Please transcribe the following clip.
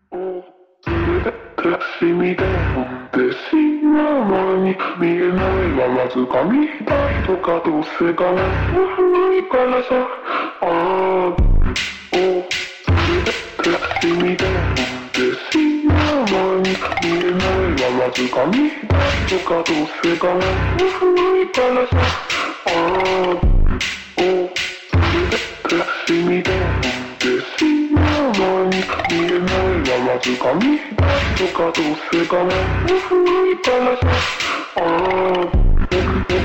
を連れてしみで飲んでしまう前に見えないはわずかみたいとかどうせかなないからさああを連れてしみで飲んでしまう前に見えないはわずかみたいとかどうせかなないからさああを連れてしみで飲んでしまう前に見えないはわずかみたいとかどうせかなないからさああ